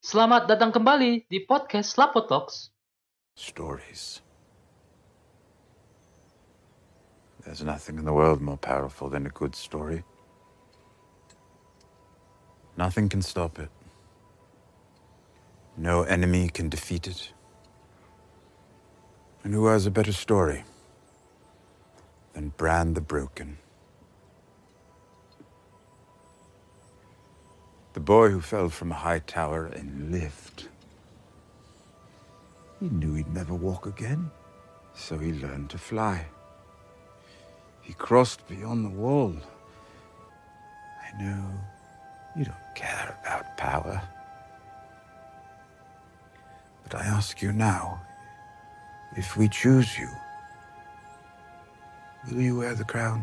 Selamat datang kembali di podcast Lapo Talks. Stories. There's nothing in the world more powerful than a good story. Nothing can stop it. No enemy can defeat it. And who has a better story than Bran the Broken? The boy who fell from a high tower and lived. He knew he'd never walk again, so he learned to fly. He crossed beyond the wall. I know you don't care about power. But I ask you now, if we choose you, will you wear the crown?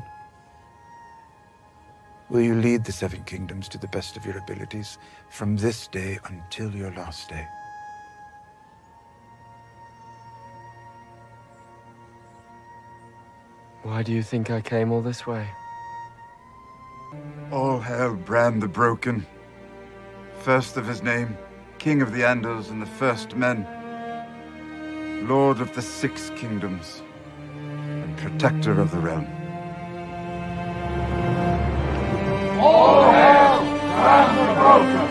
Will you lead the Seven Kingdoms to the best of your abilities from this day until your last day? Why do you think I came all this way? All hail Bran the Broken, first of his name, King of the Andals and the First Men, Lord of the Six Kingdoms, and Protector of the Realm. All hail Bran the Broken!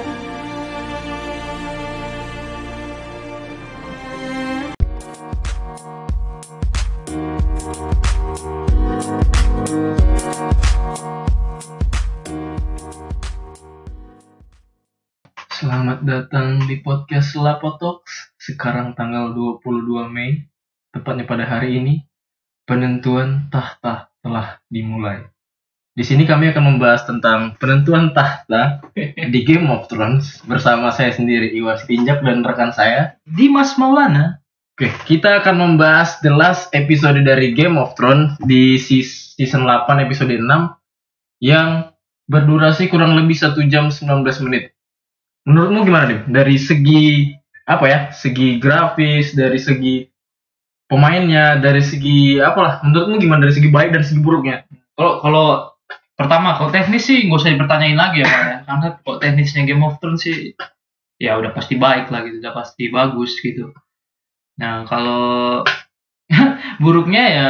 Selamat datang di podcast Lapo Talks. Sekarang tanggal 22 Mei, tepatnya pada hari ini, penentuan tahta telah dimulai. Di sini kami akan membahas tentang penentuan tahta di Game of Thrones bersama saya sendiri, Iwas Tinjak, dan rekan saya, Dimas Maulana. Oke, kita akan membahas the last episode dari Game of Thrones di season 8 episode 6 yang berdurasi kurang lebih 1 jam 19 menit. Menurutmu gimana, Dim? Dari segi segi grafis, dari segi pemainnya, dari segi menurutmu gimana dari segi baik dan segi buruknya? Kalau pertama, kalau teknis sih nggak usah dipertanyain lagi ya, Pak, ya. Karena kalau teknisnya Game of Thrones sih ya udah pasti baik lah gitu, udah pasti bagus gitu. Nah, kalau buruknya ya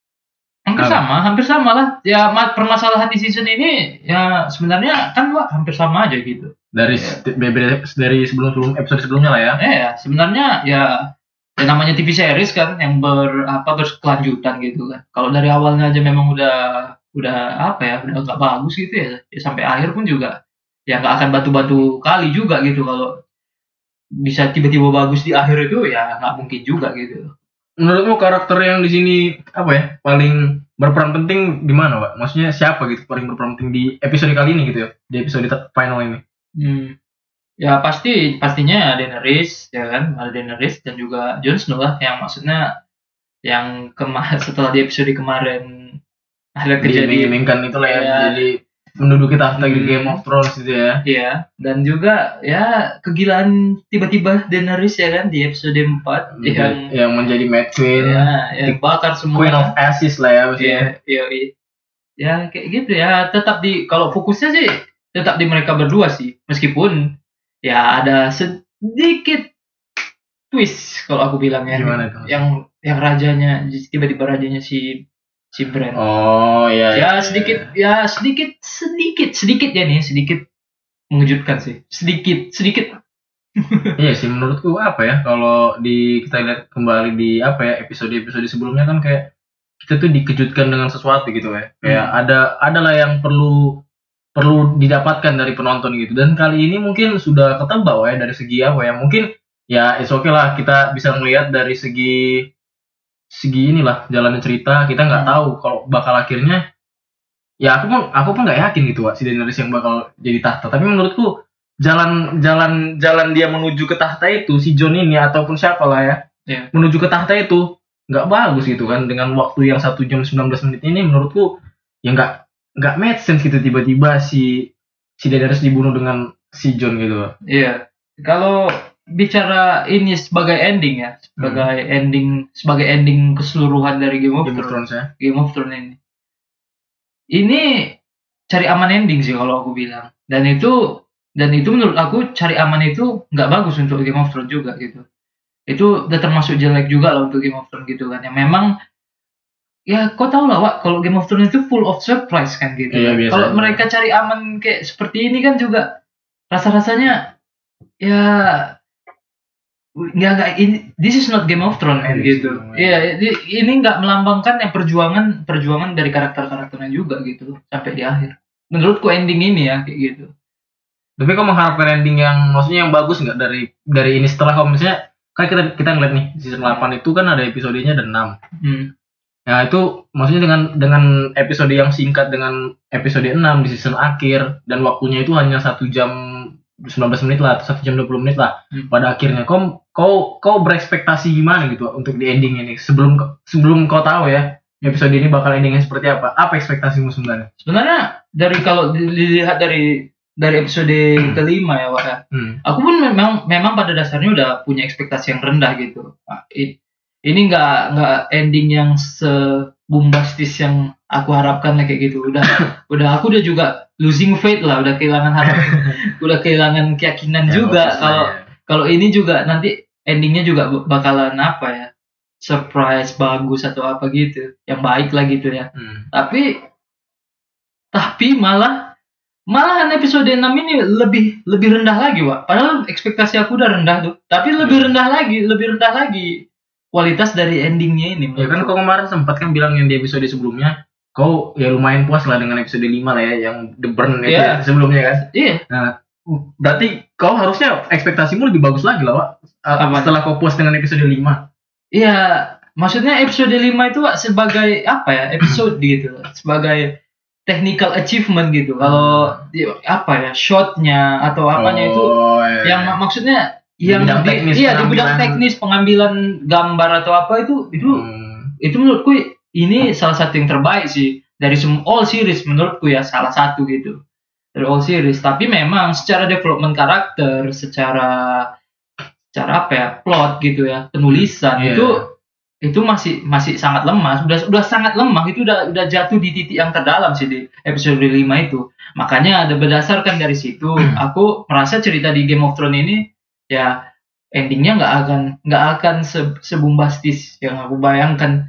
hampir sama lah. Ya permasalahan di season ini ya sebenarnya kan hampir sama aja gitu. Dari sebelum episode sebelumnya lah ya. Ya, sebenarnya ya namanya TV series kan yang berkelanjutan gitu kan. Kalau dari awalnya aja memang udah nggak bagus gitu ya sampai akhir pun juga ya nggak akan batu-batu kali juga gitu. Kalau bisa tiba-tiba bagus di akhir itu ya nggak mungkin juga gitu. Menurutmu karakter yang di sini paling berperan penting di mana, Pak? Maksudnya siapa gitu paling berperan penting di episode kali ini gitu ya, di episode final ini? Ya pastinya Daenerys ya kan, ada Daenerys dan juga Jon Snow lah, yang maksudnya yang setelah di episode kemarin ada kejadian itulah ya, jadi menduduki tahta di Game of Thrones gitu ya. Iya, dan juga ya kegilaan tiba-tiba Daenerys ya kan di episode 4 yang menjadi Mad Queen, yang bakar semua, Queen of Ashes lah ya maksudnya. Iya. Ya kayak gitu ya, kalau fokusnya sih tetap di mereka berdua sih, meskipun ya ada sedikit twist kalau aku bilang ya. Gimana itu? Yang rajanya tiba-tiba rajanya si Bran. Oh iya. Ya sedikit mengejutkan sih. Sedikit. Iya sih, menurutku kalau kita lihat kembali di episode sebelumnya kan kayak kita tuh dikejutkan dengan sesuatu gitu ya. Kayak adalah yang perlu didapatkan dari penonton gitu. Dan kali ini mungkin sudah ketebak ya dari segi mungkin ya it's okay lah, kita bisa melihat dari segi inilah jalannya cerita. Kita nggak tahu kalau bakal akhirnya ya aku pun nggak yakin gitu, Wak, si Daenerys yang bakal jadi tahta. Tapi menurutku jalan dia menuju ke tahta itu, si Jon ini ataupun siapa lah ya, menuju ke tahta itu nggak bagus gitu kan, dengan waktu yang 1 jam 19 menit ini. Menurutku ya nggak make sense gitu, tiba-tiba si Daenerys dibunuh dengan si Jon gitu. Iya, kalau bicara ini sebagai ending ya, sebagai ending keseluruhan dari Game of Thrones ya. Game of Thrones ini cari aman ending sih kalau aku bilang. Dan itu Dan itu menurut aku cari aman itu nggak bagus untuk Game of Thrones juga gitu. Itu udah termasuk jelek juga lah untuk Game of Thrones gitu kan. Yang memang ya kau tahu lah Wak, kalau Game of Thrones itu full of surprise kan gitu. Iya, biasanya. Kalau mereka cari aman kayak seperti ini kan juga rasa-rasanya ya nggak ini, this is not Game of Thrones man, gitu. Iya, ini nggak melambangkan yang perjuangan dari karakter-karakternya juga gitu sampai di akhir. Menurutku ending ini ya kayak gitu. Tapi kau mengharapkan ending yang maksudnya yang bagus nggak dari ini setelah kau misalnya kan kita ngeliat nih season 8 itu kan ada episodenya ada 6. Nah itu maksudnya dengan episode yang singkat dengan episode 6 di season akhir dan waktunya itu hanya 1 jam 19 menit lah, 1 jam 20 menit lah. Pada akhirnya kau berekspektasi gimana gitu untuk di ending ini sebelum kau tahu ya episode ini bakal endingnya seperti apa? Apa ekspektasimu sebenarnya? Sebenarnya kalau dilihat dari episode kelima ya Wak ya. Aku pun memang pada dasarnya udah punya ekspektasi yang rendah gitu. Ini nggak ending yang sebumbastis yang aku harapkan kayak gitu. Udah aku udah juga losing faith lah, udah kehilangan harapan, udah kehilangan keyakinan juga kalau ini juga nanti endingnya juga bakalan apa ya, surprise bagus atau apa gitu, yang baik lah gitu ya. Tapi malahan episode 6 ini lebih rendah lagi Wak. Padahal ekspektasi aku udah rendah tuh, tapi lebih rendah lagi kualitas dari endingnya ini. Ya kan kau kemarin sempat kan bilang yang di episode sebelumnya kau ya lumayan puas lah dengan episode 5 lah ya yang The Burn itu sebelumnya kan. Iya. Nah, berarti kau harusnya ekspektasimu lebih bagus lagi lah Wak. Setelah kau puas dengan episode 5. Iya, maksudnya episode 5 itu Wak, sebagai apa ya? Episode gitu. Sebagai technical achievement gitu. Kalau apa ya, shotnya atau apanya itu yang maksudnya yang di bidang teknis pengambilan gambar atau apa itu menurutku ini salah satu yang terbaik sih dari all series menurutku ya, salah satu gitu dari all series. Tapi memang secara development karakter, secara apa ya, plot gitu ya, penulisan itu masih sangat lemah, sudah sangat lemah, itu udah jatuh di titik yang terdalam sih di episode 5 itu. Makanya berdasarkan dari situ aku merasa cerita di Game of Thrones ini ya endingnya nggak akan sebumbastis yang aku bayangkan.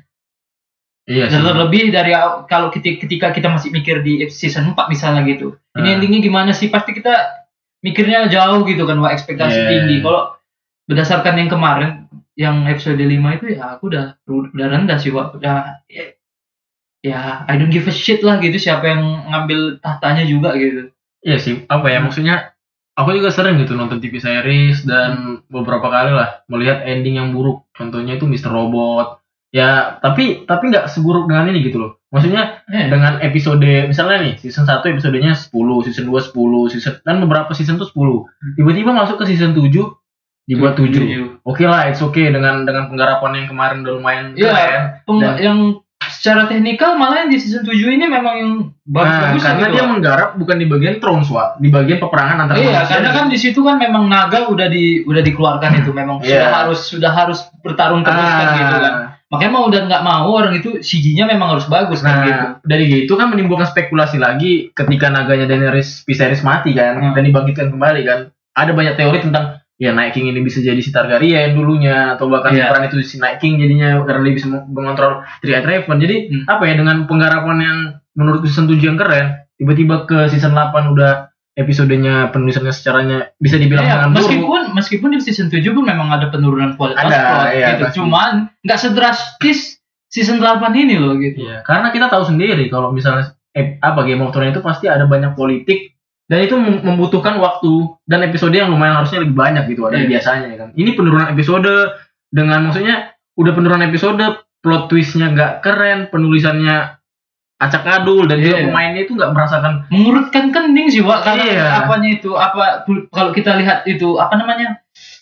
Iya sih. Lebih dari kalau ketika kita masih mikir di season 4 misalnya gitu. Ini endingnya gimana sih? Pasti kita mikirnya jauh gitu kan, Wak, ekspektasi tinggi. Kalau berdasarkan yang kemarin yang episode 5 itu ya aku udah rendah sih Wak. Udah ya I don't give a shit lah gitu siapa yang ngambil tahtanya juga gitu. Iya sih, apa ya maksudnya aku juga sering gitu nonton TV series dan beberapa kali lah melihat ending yang buruk. Contohnya itu Mr. Robot. Ya, tapi nggak seburuk dengan ini gitu loh. Maksudnya dengan episode misalnya nih season 1 episodenya 10, season 2 10, dan beberapa season tuh 10. Tiba-tiba masuk ke season 7 dibuat 7. Oke lah, it's okay dengan penggarapan yang kemarin udah lumayan keren. Yang secara teknikal malah yang di season 7 ini memang yang bagus karena gitu, dia menggarap bukan di bagian Thrones, Wak, di bagian peperangan antara manusia. Karena kan di situ kan memang naga udah dikeluarkan itu, memang sudah harus bertarung terus kan gitu kan. Makanya mau dan nggak mau orang itu CG-nya memang harus bagus kan gitu. Dari gitu kan menimbulkan spekulasi lagi ketika naganya Daenerys Viserys mati kan dan dibangkitkan kembali kan. Ada banyak teori tentang ya Night King ini bisa jadi si Targaryen dulunya atau bahkan peran itu si Night King jadinya karena dia bisa mengontrol Three-Eyed Raven. Jadi apa ya, dengan penggarapan yang menurut season 7 yang keren, tiba-tiba ke season 8 udah episodenya penulisannya secaranya bisa dibilang sangat buruk. Meskipun di season 7 pun memang ada penurunan kualitas plot gitu. Cuman nggak sedrastis season 8 ini loh gitu. Iya, karena kita tahu sendiri kalau misalnya Game of Thrones itu pasti ada banyak politik dan itu membutuhkan waktu dan episode yang lumayan harusnya lebih banyak gitu dari biasanya kan. Ini penurunan episode dengan maksudnya udah penurunan episode, plot twistnya nggak keren, penulisannya acak adul dan juga pemainnya itu nggak merasakan mengurutkan kening sih Wak, karena apanya itu kalau kita lihat itu apa namanya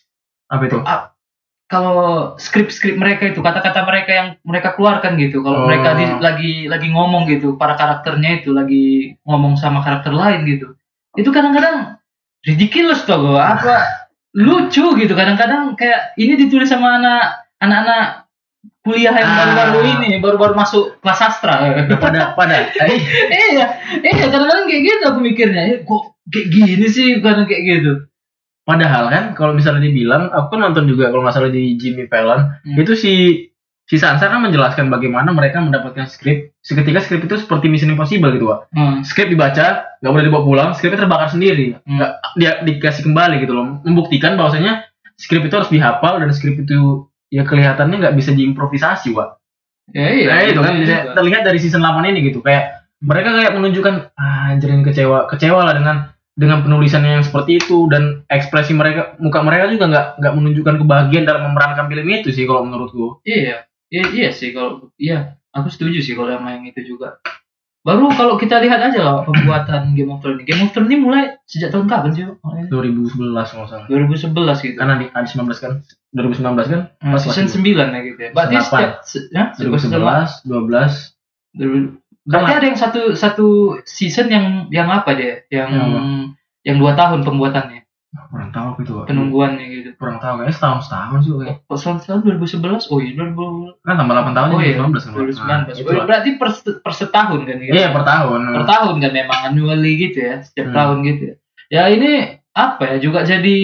kalau skrip mereka itu kata-kata mereka yang mereka keluarkan gitu kalau mereka lagi ngomong gitu, para karakternya itu lagi ngomong sama karakter lain gitu, itu kadang-kadang ridiculous tuh lucu gitu, kadang-kadang kayak ini ditulis sama anak-anak kuliah yang baru masuk kelas sastra. pada iya kadang-kadang kayak gitu aku mikirnya, kok kayak gini sih bukan kayak gitu. Padahal kan kalau misalnya dibilang, aku kan nonton juga kalau nggak salah di Jimmy Fallon, itu si Sansa kan menjelaskan bagaimana mereka mendapatkan skrip. Seketika skrip itu seperti Mission Impossible gitu, Pak. Skrip dibaca, nggak boleh dibawa pulang, skripnya terbakar sendiri. Dia dikasih kembali gitu loh, membuktikan bahwasanya skrip itu harus dihafal dan skrip itu ya kelihatannya nggak bisa diimprovisasi, Pak. Ya iya. Nah, itu kan bisa terlihat dari season 8 ini gitu, kayak mereka kayak menunjukkan anjir ini kecewa lah dengan penulisannya yang seperti itu, dan ekspresi mereka, muka mereka juga nggak menunjukkan kebahagiaan dalam memerankan film itu sih kalau menurutku. Iya sih kalau aku setuju sih kalau sama yang itu juga. Baru kalau kita lihat aja lah pembuatan Game of Thrones. Game of Thrones ini mulai sejak tahun kapan sih? 2011 kalau salah. 2011 gitu. Karena di 19 kan. 2019 kan. Season 9 ya gitu ya. Berarti setiap 2011, 12. Berarti ada yang satu season yang apa dia? Yang 2 tahun pembuatannya. Kurang tahu gitu, Pak. Penungguannya gitu. Kurang tahu, kayaknya setahun juga kayak. Oh, tahun 2011. Oh iya, 2000. Kan tambah 8 tahun, 2019 kan. 2019. Berarti per setahun kan gitu. Iya, per tahun. Per tahun kan memang annually gitu ya, setiap tahun gitu ya. Ya ini apa ya, juga jadi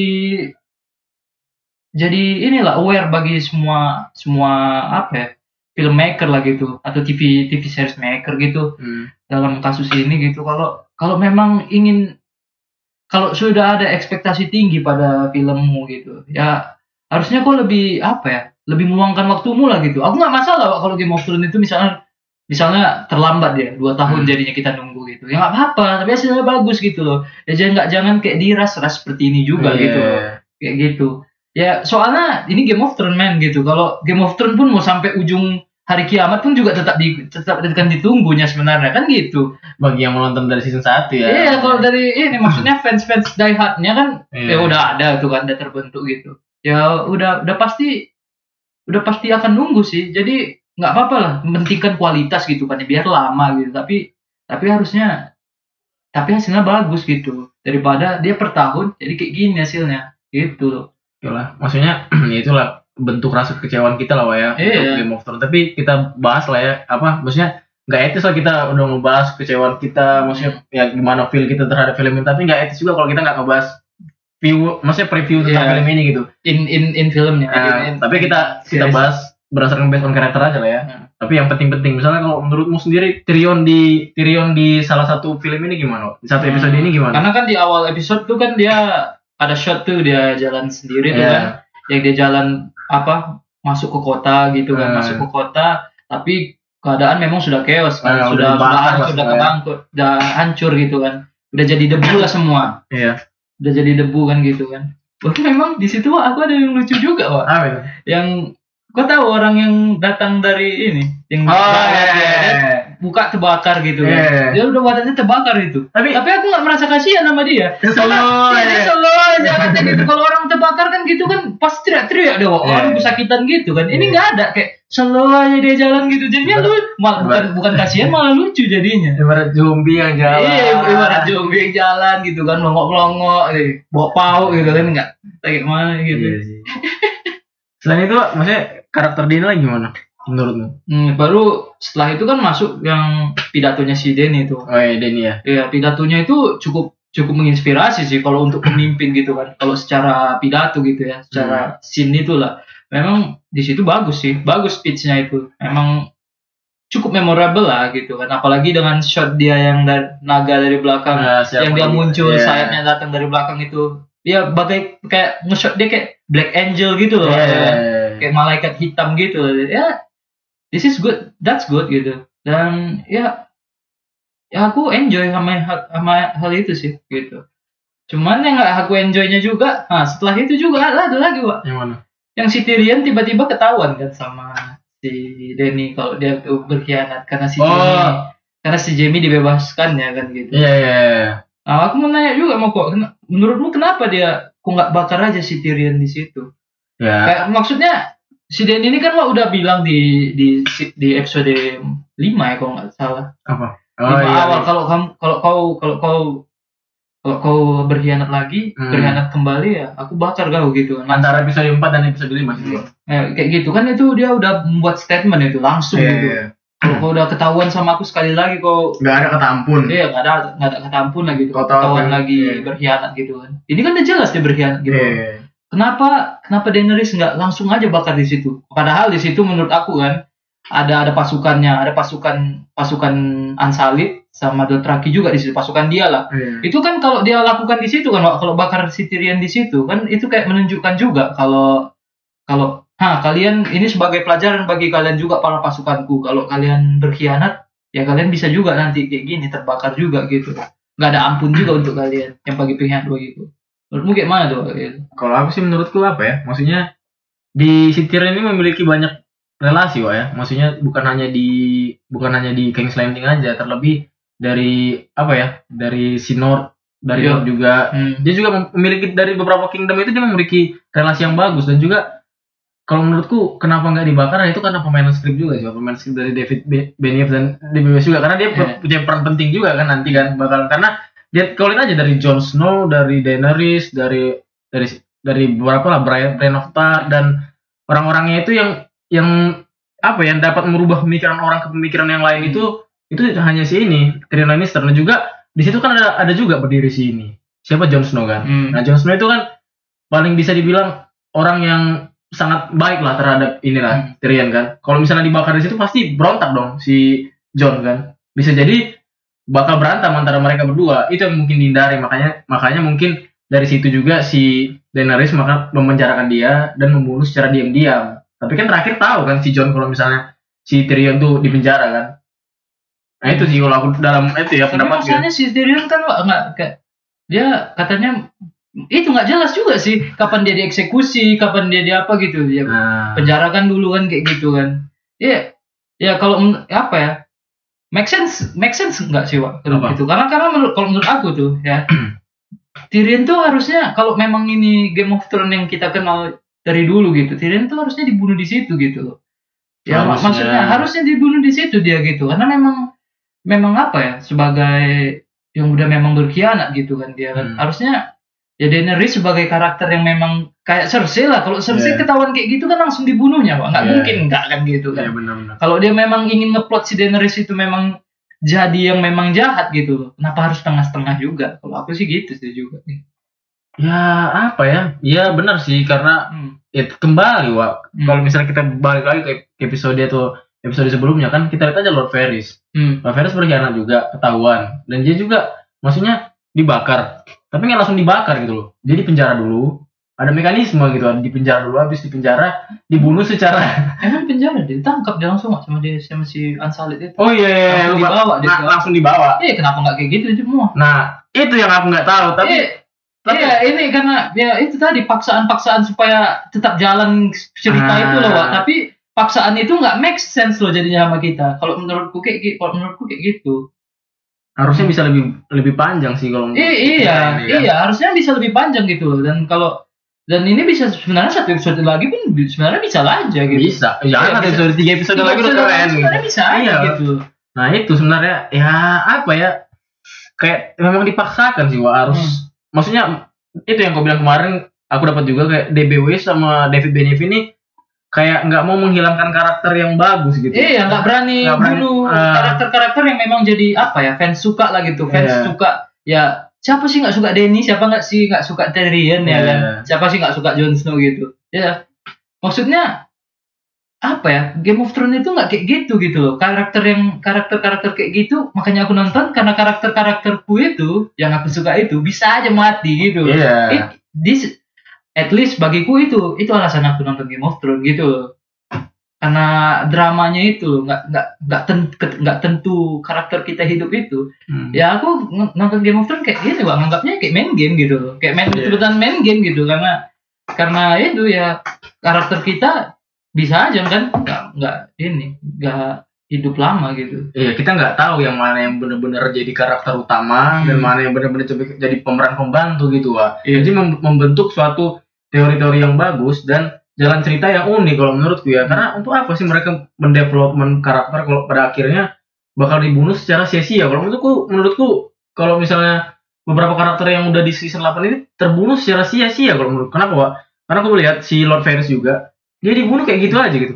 inilah aware bagi semua apa ya, filmmaker lah gitu, atau TV series maker gitu. Dalam kasus ini gitu, kalau memang kalau sudah ada ekspektasi tinggi pada filmmu gitu, ya harusnya kok lebih lebih meluangkan waktumu lah gitu. Aku nggak masalah kalau Game of Thrones itu misalnya terlambat ya 2 tahun jadinya kita nunggu gitu, ya nggak apa-apa, tapi hasilnya bagus gitu loh. Ya jangan kayak diras seperti ini juga gitu loh, kayak gitu. Ya soalnya ini Game of Thrones man gitu. Kalau Game of Thrones pun mau sampai ujung hari kiamat pun juga tetap akan ditunggunya sebenarnya kan gitu. Bagi yang menonton dari season 1 ya. Iya, kalau dari ini maksudnya fans die hard-nya kan ya udah ada tuh kan, udah terbentuk gitu. Ya udah pasti akan nunggu sih. Jadi nggak apa-apa lah, mementingkan kualitas gitu kan, biar lama gitu. Tapi hasilnya bagus gitu. Daripada dia per tahun jadi kayak gini hasilnya gitu loh. Itulah, maksudnya itulah bentuk rasa kekecewaan kita lah, Wak, ya, untuk Game of Thrones. Tapi kita bahas lah ya, maksudnya nggak etis lah kita udah ngebahas kekecewaan kita, maksudnya ya gimana feel kita terhadap film ini. Tapi nggak etis juga kalau kita nggak ngebahas maksudnya preview tentang film ini gitu. In filmnya. Tapi kita bahas berdasarkan based on karakter aja lah ya. Tapi yang penting-penting, misalnya kalau menurutmu sendiri Tyrion di salah satu film ini gimana? Di satu episode ini gimana? Karena kan di awal episode tuh kan dia ada shot tuh dia jalan sendiri tuh kan, yang dia jalan masuk ke kota gitu kan, masuk ke kota, tapi keadaan memang sudah chaos kan, sudah hancur gitu kan, udah jadi debu lah semua, udah jadi debu kan gitu kan. Tapi memang di situ aku ada yang lucu juga, Wak. Yang kau tahu orang yang datang dari ini, yang buka terbakar gitu kan. Dia udah badannya terbakar itu. Tapi aku nggak merasa kasihan sama dia. Solo aja gitu. Kalau orang terbakar kan gitu kan pasti teriak-teriak deh, orang kesakitan gitu kan. Ini nggak ada, kayak solo aja dia jalan gitu. Jadinya tuh bukan kasihan, malah lucu jadinya. Ibarat zombie yang jalan. Iya, ibarat zombie yang jalan gitu kan, melongok-melongok, bawa pau gitu kan, nggak kayak mana gitu. Selain itu, maksudnya karakter dia lagi gimana menurutmu? Baru setelah itu kan masuk yang pidatonya si Dany itu. Oh iya, Dany ya. Iya, pidatonya itu cukup menginspirasi sih kalau untuk pemimpin gitu kan. Kalau secara pidato gitu ya, secara scene itulah. Memang di situ bagus sih, bagus speech-nya itu. Memang cukup memorable lah gitu kan. Apalagi dengan shot dia yang naga dari belakang, yang dia muncul sayapnya datang dari belakang itu. Dia kayak nge-shot dia kayak Black Angel gitu loh. Kayak malaikat hitam gitu. Ya, this is good, that's good gitu. Dan ya aku enjoy sama hal itu sih gitu. Cuman yang nggak aku enjoynya juga, setelah itu juga ada lagi, Wak. Yang mana? Yang si Tyrion tiba-tiba ketahuan kan sama si Dany kalau dia tuh berkhianat karena si Jaime dibebaskan ya kan gitu. Iya. Nah, aku mau nanya juga menurutmu kenapa dia kok nggak bakar aja si Tyrion di situ? Ya. Kayak maksudnya si Dany ini kan udah bilang di episode 5 ya kalau nggak salah. Apa? Awal kalau kau berkhianat lagi, berkhianat kembali ya, aku bakar kau gitu. Antara episode 4 dan episode 5 gitu. Kayak gitu kan, itu dia udah membuat statement itu langsung gitu. Kalau udah ketahuan sama aku sekali lagi kok, Nggak ada kata ampun. iya nggak ada kata ampun lagi gitu. Kau tahu Ketahuan kan? lagi Iya. berkhianat gitu kan. Ini kan udah jelas dia berkhianat gitu. Iya. Kenapa Daenerys nggak langsung aja bakar di situ? Padahal di situ menurut aku kan ada pasukannya, ada pasukan Unsullied sama Dothraki juga di situ, pasukan dia lah. Iya. Itu kan kalau dia lakukan di situ kan, kalau bakar si Tyrion di situ kan, itu kayak menunjukkan juga kalau kalian ini sebagai pelajaran bagi kalian juga para pasukanku. Kalau kalian berkhianat, ya kalian bisa juga nanti kayak gini terbakar juga gitu. Nggak ada ampun juga untuk kalian yang bagi pihak begitu. Menurutmu kayak mana tuh? Kalau aku sih menurutku apa ya? Maksudnya di si Tyrion ini memiliki banyak relasi, Wak ya. Maksudnya bukan hanya di King's Landing aja, terlebih dari apa ya? Dari si North, dari Iya. North juga. Dia juga memiliki dari beberapa kingdom itu dia memiliki relasi yang bagus, dan juga kalau menurutku kenapa nggak dibakar, itu karena pemain skrip juga sih, pemain skrip dari David Benioff dan DB juga, karena dia punya peran penting juga kan nanti kan bakal, karena dia kalau lihat aja dari Jon Snow, dari Daenerys, dari beberapa lah Brian of Tarth, dan orang-orangnya itu yang apa yang dapat merubah pemikiran orang ke pemikiran yang lain itu hanya si ini Tyrion Lannister. Dan juga di situ kan ada juga berdiri si ini siapa, Jon Snow kan. Nah Jon Snow itu kan paling bisa dibilang orang yang sangat baik lah terhadap inilah Tyrion kan. Kalau misalnya dibakar di situ pasti berontak dong si Jon kan. Bisa jadi bakal berantem antara mereka berdua. Itu yang mungkin dihindari, makanya mungkin dari situ juga si Daenerys maka memenjarakan dia dan membunuh secara diam-diam. Tapi kan terakhir tahu kan si Jon kalau misalnya si Tyrion tuh di penjara kan. Nah itu sih kalau aku dalam itu ya Tapi pendapat masalahnya si Tyrion kan nggak kayak dia katanya itu nggak jelas juga sih kapan dia dieksekusi, kapan dia apa gitu. Ya penjarakan dulu kan kayak gitu kan. Iya. Ya kalau apa ya? Make sense nggak sih, Wak? Gitu. Karena kalau menurut aku tuh ya Tyrion tuh harusnya, kalau memang ini Game of Thrones yang kita kenal dari dulu gitu, Tyrion tuh harusnya dibunuh di situ gitu loh. Ya maksudnya harusnya dibunuh di situ dia gitu, karena memang apa ya, sebagai yang udah memang berkhianat gitu kan dia kan. Harusnya ya Daenerys sebagai karakter yang memang kayak Cersei lah. Kalau Cersei ketahuan kayak gitu kan langsung dibunuhnya, Pak. Nggak mungkin enggak kan gitu kan. benar-benar. Kalau dia memang ingin ngeplot si Daenerys itu memang jadi yang memang jahat gitu loh, kenapa harus setengah-setengah juga? Kalau aku sih gitu sih juga. Ya apa ya? Ya benar sih, karena ya kembali Wak. Kalau misalnya kita balik lagi ke episode sebelumnya kan, kita lihat aja Lord Varys. Lord Varys berkhianat juga, ketahuan, dan dia juga maksudnya dibakar, tapi nggak langsung dibakar gitu loh. Dia di penjara dulu, ada mekanisme gitu, di penjara dulu, habis di penjara dibunuh secara emang penjara ditangkap dia langsung sama si Unsullied itu. Oh iya, langsung dibawa. Iya, kenapa nggak kayak gitu semua? Nah itu yang aku nggak tahu, tapi iya, ini karena ya itu tadi paksaan supaya tetap jalan cerita itu loh, Wak. Tapi paksaan itu nggak make sense loh jadinya sama kita. Kalau menurutku kayak gitu. Harusnya bisa lebih panjang sih kalau iya, harusnya bisa lebih panjang gitu loh. Dan ini bisa sebenarnya satu episode lagi pun sebenarnya bisa aja gitu. Bisa. Jangan ada episode 3 episode lagi udah keren. Sebenarnya bisa aja gitu. Nah, itu sebenarnya ya apa ya? Kayak memang dipaksakan sih, Wak. Harus maksudnya itu yang kau bilang kemarin, aku dapat juga kayak DBW sama David Benioff ini kayak nggak mau menghilangkan karakter yang bagus gitu. Iya, nggak berani bunuh karakter-karakter yang memang jadi apa ya, fans suka lah gitu. Fans suka ya. Siapa sih nggak suka Dany? Siapa nggak suka Tyrion ya kan? Siapa sih nggak suka Jon Snow gitu? Ya, maksudnya apa ya? Game of Thrones itu nggak kayak gitu loh. Karakter kayak gitu, makanya aku nonton karena karakterku itu yang aku suka itu bisa aja mati gitu. Iya. At least bagiku itu alasan aku nonton Game of Thrones gitu loh. Karena dramanya itu nggak tentu karakter kita hidup itu. Ya aku nonton Game of Thrones kayak gini, Bang, anggapnya kayak main game gitu loh. Kayak main game gitu, karena itu ya karakter kita bisa aja kan nggak hidup lama gitu. Iya, kita nggak tahu yang mana yang benar-benar jadi karakter utama dan mana yang benar-benar jadi pemeran pembantu gitu, Wak. Jadi membentuk suatu teori-teori yang bagus dan jalan cerita yang unik kalau menurutku ya. Karena untuk apa sih mereka mendevelopment karakter kalau pada akhirnya bakal dibunuh secara sia-sia? Kalau menurutku kalau misalnya beberapa karakter yang udah di season 8 ini terbunuh secara sia-sia kalau menurutku. Kenapa, Wak? Karena aku lihat si Lord Varys juga, dia dibunuh kayak gitu aja gitu.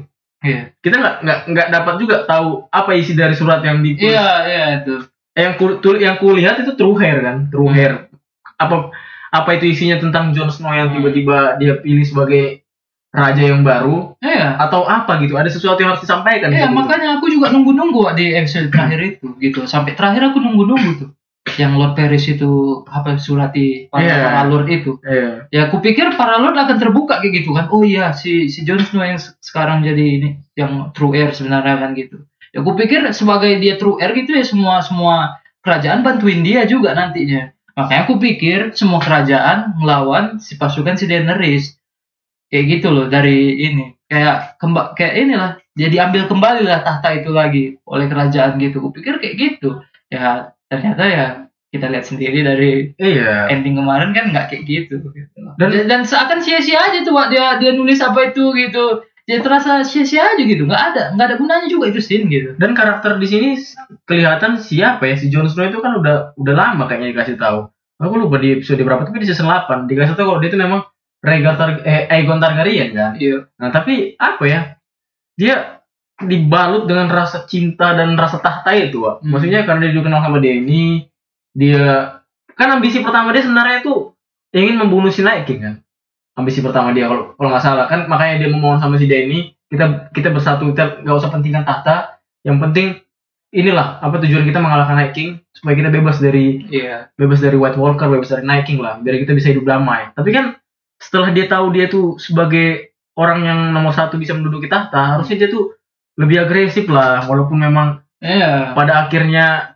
Iya. Kita nggak dapat juga tahu apa isi dari surat yang ditulis. Iya itu. Yang kulihat itu True Hair kan, True Hair. Apa itu isinya tentang Jon Snow yang tiba-tiba dia pilih sebagai raja yang baru? Iya. Atau apa gitu? Ada sesuatu yang harus disampaikan. Iya, gitu. makanya aku juga nunggu di episode terakhir itu gitu. Sampai terakhir aku nunggu tuh. Yang Lord Paris itu apa surati para Lord itu. Iya. Ya aku pikir para Lord akan terbuka kayak gitu kan. Oh iya si Jon Snow yang sekarang jadi ini yang True Heir sebenarnya kan gitu. Ya aku pikir sebagai dia True Heir gitu ya semua kerajaan bantuin dia juga nantinya. Makanya aku pikir semua kerajaan melawan si pasukan si Daenerys. Kayak gitu loh dari ini. Kayak inilah dia diambil kembali lah tahta itu lagi oleh kerajaan gitu. Aku pikir kayak gitu. Ya ternyata ya kita lihat sendiri dari ending kemarin kan nggak kayak gitu. Dan seakan sia-sia aja tuh Wak, dia nulis apa itu gitu. Dia terasa sia-sia aja gitu. Nggak ada gunanya juga itu scene gitu. Dan karakter di sini kelihatan siapa ya, si Jon Snow itu kan udah lama kayaknya dikasih tahu. Aku lupa di episode berapa, tapi di season 8 dikasih tahu kalau dia itu memang Aegon Targaryen kan. Iya. Nah tapi apa ya, dia dibalut dengan rasa cinta dan rasa tahta itu, Wak. Maksudnya karena dia dikenal sama Dany, dia kan ambisi pertama dia sebenarnya itu ingin membunuh si Night King kan. Ambisi pertama dia kalau nggak salah kan, makanya dia memohon sama si Dany, kita bersatu, kita nggak usah pentingkan tahta, yang penting inilah apa tujuan kita mengalahkan Night King supaya kita bebas dari White Walker, bebas dari Night King lah, biar kita bisa hidup damai. Tapi kan setelah dia tahu dia tuh sebagai orang yang nomor 1 bisa menduduki tahta, harusnya dia tuh lebih agresif lah, walaupun memang pada akhirnya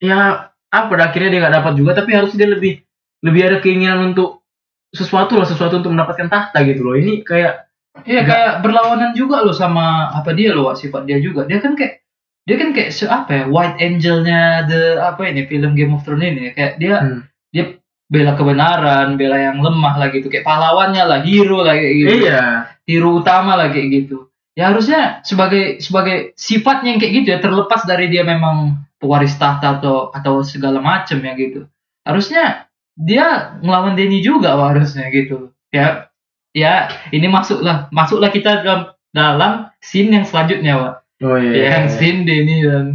dia nggak dapat juga, tapi harusnya dia lebih ada keinginan untuk sesuatu untuk mendapatkan tahta gitu loh. Ini kayak kayak berlawanan juga loh sama apa dia loh, sifat dia juga. Dia kan kayak White Angel-nya film Game of Thrones ini, kayak dia bela kebenaran, bela yang lemah lah gitu, kayak pahlawannya lah, hero lah kayak gitu. Hero utama lah kayak gitu. Ya harusnya sebagai sifatnya yang kayak gitu ya, terlepas dari dia memang pewaris tahta atau segala macam ya gitu. Harusnya dia ngelawan Dany juga harusnya gitu. Ya ini masuklah kita dalam scene yang selanjutnya, Pak. Yang scene Dany dan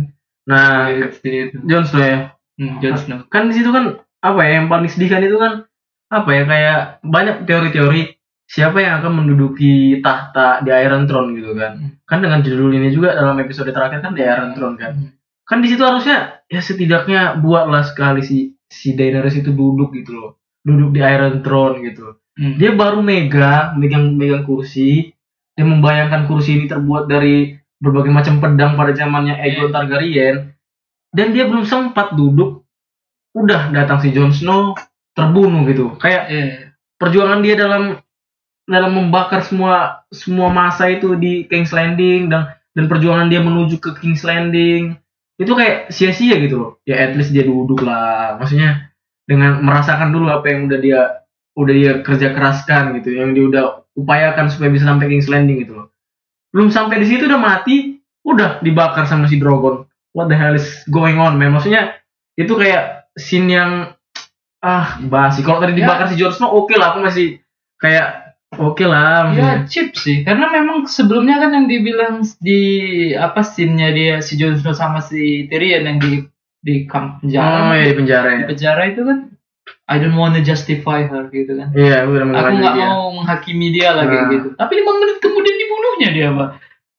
Jon Snow ya. Jon Snow. Kan di situ kan yang paling sedihkan itu kan kayak banyak teori-teori siapa yang akan menduduki tahta di Iron Throne gitu kan. Kan dengan judul ini juga dalam episode terakhir kan di Iron Throne kan. Kan di situ harusnya ya setidaknya buatlah sekali si Daenerys itu duduk gitu loh. Duduk di Iron Throne gitu. Dia baru megang kursi. Dia membayangkan kursi ini terbuat dari berbagai macam pedang pada zamannya Aegon Targaryen. Dan dia belum sempat duduk, udah datang si Jon Snow terbunuh gitu. Kayak perjuangan dia dalam membakar semua masa itu di King's Landing dan perjuangan dia menuju ke King's Landing itu kayak sia-sia gitu loh. Ya at least dia duduk lah, maksudnya dengan merasakan dulu apa yang udah dia kerja keraskan gitu, yang dia udah upayakan supaya bisa sampai King's Landing gitu loh. Belum sampai di situ udah mati, udah dibakar sama si Drogon. What the hell is going on, man? Maksudnya itu kayak scene yang basi. Kalau tadi dibakar si Jon Snow oke lah, aku masih kayak oke lah. Ya cheap sih, karena memang sebelumnya kan yang dibilang di scene-nya dia si Jon Snow sama si Tyrion yang di penjara. Di penjara. Di penjara itu kan I don't want to justify her gitu kan. Iya, aku nggak mau menghakimi dia lagi gitu. Tapi 5 menit kemudian dibunuhnya dia, Pak.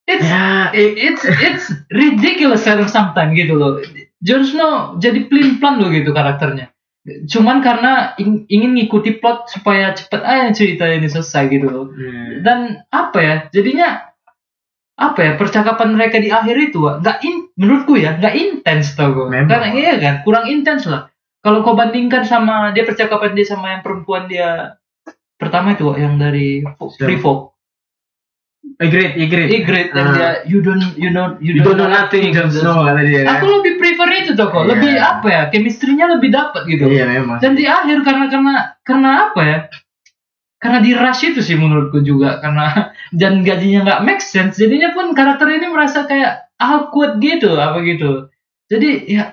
It's ridiculous sometimes gitu loh. Jon Snow jadi pelin-pelan loh gitu karakternya. Cuman karena ingin ngikuti plot supaya cepet aja cerita ini selesai gitu loh. Dan jadinya percakapan mereka di akhir itu menurutku ya nggak intens tau gue. Karena kan kurang intens lah. Kalau kau bandingkan sama dia percakapan dia sama yang perempuan dia pertama itu yang dari Free Folk. Ygritte yang dia you don't know nothing Jon Snow kata dia. Aku lebih prefer itu tuh kok. Lebih chemistry-nya lebih dapat gitu. Iya memang. Dan di akhir karena karena di rush itu sih menurutku juga, karena dan gajinya nggak make sense, jadinya pun karakter ini merasa kayak awkward gitu jadi ya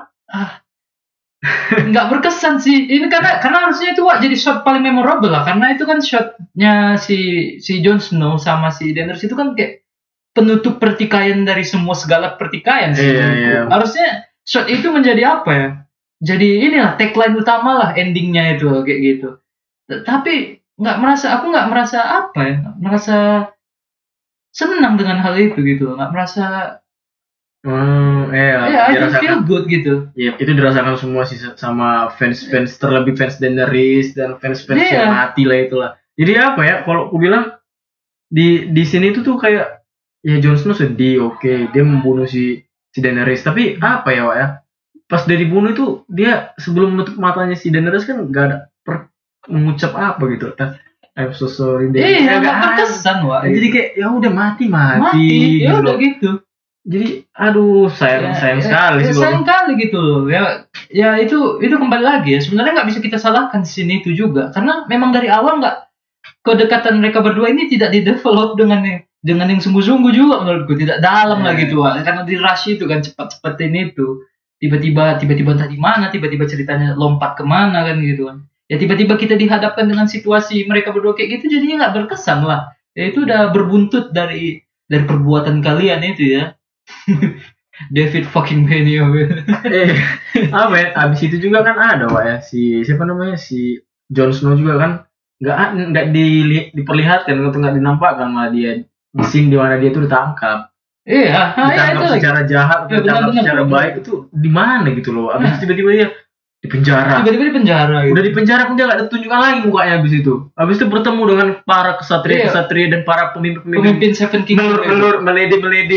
nggak berkesan sih ini, karena harusnya itu jadi shot paling memorable lah, karena itu kan shotnya si Jon Snow sama si Daenerys itu kan kayak penutup pertikaian dari semua segala pertikaian sih. Iya. Harusnya shot itu menjadi apa ya? Jadi inilah tagline utama lah endingnya itu kayak gitu. Tapi aku nggak merasa apa ya? Nggak merasa senang dengan hal itu gitu. Nggak merasa I don't feel good gitu. Iya, itu dirasakan semua sih sama fans terlebih fans Daenerys dan fans yang mati lah itulah. Jadi apa ya? Kalau aku bilang di sini tuh kayak ya Jon Snow sedih, oke, dia membunuh si Daenerys, tapi apa ya, Wak ya? Pas dia dibunuh itu dia sebelum menutup matanya si Daenerys kan nggak ada mengucap apa gitu. I'm so sorry. Iya, nggak berkesan, Wak. Jadi kayak ya udah mati. Ya udah gitu. Jadi aduh sayang sekali sih. Sayang kali gitu loh. Ya itu kembali lagi ya. Sebenarnya nggak bisa kita salahkan di sini itu juga, karena memang dari awal kedekatan mereka berdua ini tidak didevelop dengan yang sungguh-sungguh juga menurutku, tidak dalam lah gitu, Wak. Karena di rush itu kan cepat-cepat ini tuh. Tiba-tiba entah di mana, tiba-tiba ceritanya lompat kemana kan gitu kan. Ya tiba-tiba kita dihadapkan dengan situasi mereka berdua kayak gitu, jadinya nggak berkesan lah. Ya itu udah berbuntut dari perbuatan kalian itu ya. David fucking Benioff. Apa ya? Abis itu juga kan ada, Wak ya, siapa namanya, si Jon Snow juga kan nggak diperlihatkan atau nggak dinampakkan malah dia di scene di mana dia tuh ditangkap. Ditangkap secara jahat atau ditangkap secara baik itu di mana gitu loh. Abis tiba-tiba dia di penjara. Gitu. Udah di penjara pun dia nggak ada tunjukkan lagi mukanya abis itu. Abis itu bertemu dengan para kesatria dan para pemimpin Seven Kingdom. Meledi.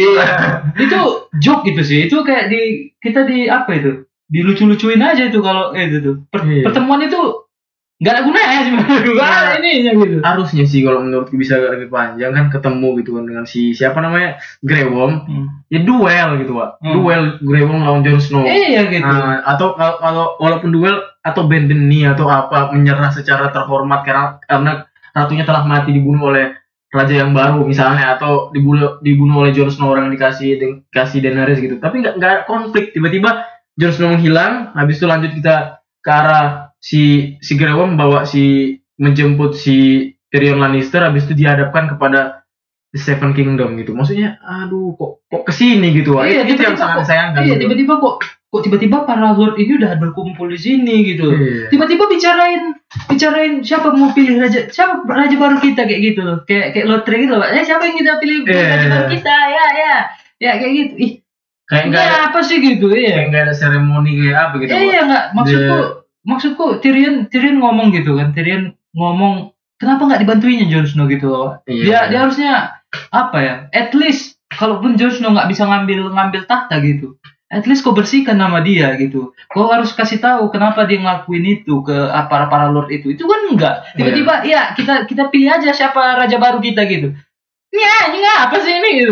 Itu joke gitu sih. Itu kayak kita apa itu? Dilucu-lucuin aja itu kalau itu tuh. Pertemuan itu nggak ada gunanya sebenarnya. Ininya gitu. Harusnya sih kalau menurutku bisa lebih panjang kan, ketemu gitu kan dengan siapa namanya, Grey Worm. Ya duel gitu, Pak. Duel Grey Worm lawan Jon Snow. Iya gitu. Atau kalau walaupun duel atau bend the knee atau apa, menyerah secara terhormat karena ratunya telah mati dibunuh oleh raja yang baru misalnya, atau dibunuh oleh Jon Snow orang yang dikasih Daenerys gitu. Tapi nggak ada konflik, tiba-tiba Jon Snow menghilang, habis itu lanjut kita ke arah si Grey Worm menjemput si Tyrion Lannister, habis itu dihadapkan kepada The Seven Kingdom gitu. Maksudnya aduh kok kesini gitu. Iya, itu yang sangat disayangkan. Iya, gitu. Tiba-tiba kok tiba-tiba para lord ini udah berkumpul di sini gitu. Iya. Tiba-tiba bicarain siapa mau pilih siapa raja baru kita kayak gitu loh. Kayak lotre gitu loh. Siapa yang kita pilih raja baru kita? Ya kayak gitu. Kayak enggak apa sih gitu ya. Kayak enggak ada seremoni kayak apa gitu. Iya, enggak. Maksudku Tyrion ngomong gitu kan. Tyrion ngomong kenapa nggak dibantuinnya Jon Snow gitu loh. Iya. Dia harusnya apa ya? At least kalaupun Jon Snow nggak bisa ngambil tahta gitu, at least kau bersihkan nama dia gitu. Kau harus kasih tahu kenapa dia ngelakuin itu ke para lord itu. Itu kan enggak. Tiba-tiba ya kita pilih aja siapa raja baru kita gitu. Ya, ini apa sih ini gitu.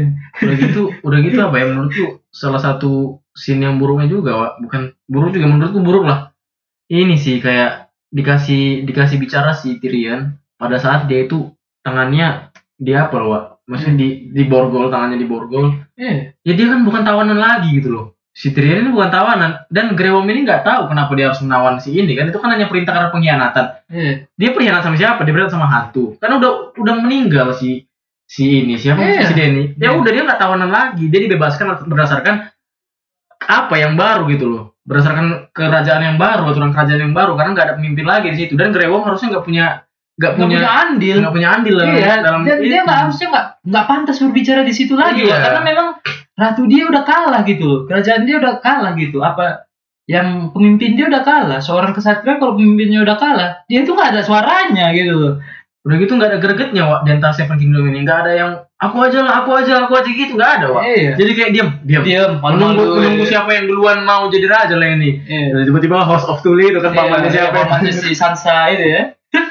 Udah gitu apa ya, menurutku salah satu scene yang buruknya juga, Wak. Bukan buruk juga, menurutku buruk lah. Ini sih kayak dikasih bicara si Tyrion pada saat dia itu tangannya dia apa loh, Wak? Maksudnya di borgol, tangannya di borgol. Ya dia kan bukan tawanan lagi gitu loh. Si Tyrion ini bukan tawanan, dan Grey Worm ini nggak tahu kenapa dia harus menawan si ini kan. Itu kan hanya perintah karena pengkhianatan. Dia pengkhianat sama siapa? Dia berarti sama hantu. Karena udah meninggal si ini siapa si Dany. Ya udah, dia nggak tawanan lagi. Dia dibebaskan berdasarkan apa yang baru gitu loh. Berdasarkan kerajaan yang baru, aturan kerajaan yang baru, karena nggak ada pemimpin lagi di situ. Dan Grey Worm harusnya nggak punya andil dalam dia harusnya nggak pantas berbicara di situ lagi, karena memang ratu dia udah kalah gitu, kerajaan dia udah kalah gitu, apa yang pemimpin dia udah kalah. Seorang kesatria kalau pemimpinnya udah kalah, dia itu nggak ada suaranya gitu loh. Udah gitu nggak ada gregetnya, Wak, di antara Seven Kingdom ini. Nggak ada yang aku aja gitu, nggak ada, Wak. Jadi kayak diam menunggu siapa yang duluan mau jadi raja lah ini. Tiba-tiba House of Tully itu kan pamannya siapa? Pamannya si Sansa itu ya.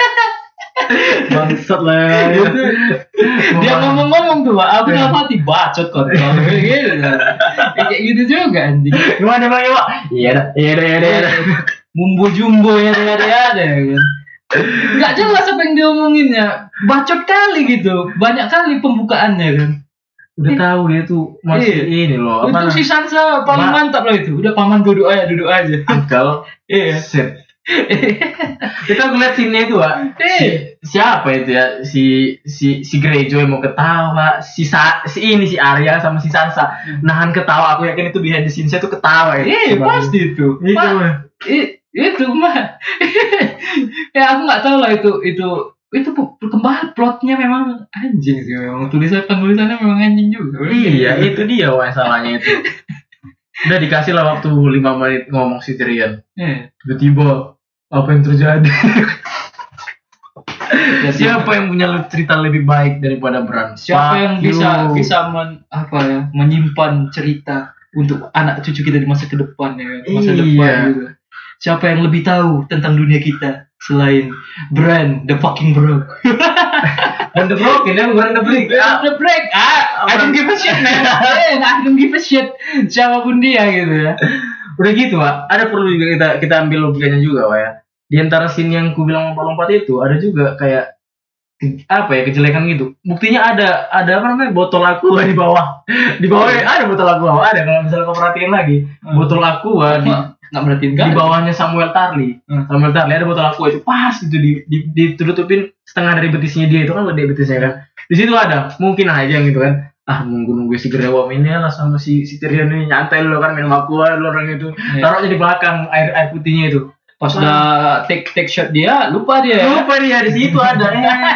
Bangsat lah. Dia ngomong tuh, aku udah mati bacot kok. Kayak gitu juga anjing. Gimana Bang Iwa? Iya dah. Mumbo jumbo ya ada kan. Enggak jelas apa yang diomonginnya. Bacot kali gitu. Banyak kali pembukaannya kan. Udah tahu dia tuh masih ini loh. Itu si Sansa paling mantap lah itu. Udah paman duduk aja. Uncle. Iya. Kita ngeliat scene-nya itu, Wak. Siapa itu ya? Si Greyjoy mau ketawa, si Arya sama si Sansa nahan ketawa. Aku yakin itu behind the scenes-nya tuh ketawa ya. Pasti itu. Itu mah. Ya aku nggak tahu lah itu perkembangan plotnya memang anjing sih, memang penulisannya memang anjing juga. Iya, itu dia masalahnya itu. Udah dikasih lah waktu 5 menit ngomong si Tyrion. Tiba-tiba apa yang terjadi? Siapa yang punya cerita lebih baik daripada Bran? Siapa yang bisa menyimpan cerita untuk anak cucu kita di masa ke depan ya, masa depan gitu. Siapa yang lebih tahu tentang dunia kita selain Bran the fucking broke? Dan the broken ya, bukan the break. The break. I don't give a shit, man. I don't give a shit. Siapapun dia gitu ya. Udah gitu, Pak. Ada perlu juga kita ambil logikanya juga, Pak ya. Di antara scene yang ku bilang lompat-lompat itu ada juga kayak kejelekan gitu. Buktinya ada apa namanya, botol aqua di bawah. Di bawah ada botol aqua. Ada kalau misalnya kau perhatiin lagi. Botol aqua nggak berarti di bawahnya Samuel Tarly. Samuel Tarly ada botol aqua itu pas gitu ditutupin setengah dari betisnya dia itu kan gede betisnya kan. Di situ ada mungkin aja gitu kan. Nunggu si Grewam ini lah sama si Tyrion ini nyantai dulu kan minum aqua dulu orang itu. Taruh aja di belakang air putihnya itu. Pas udah take shot dia lupa dia di situ ada.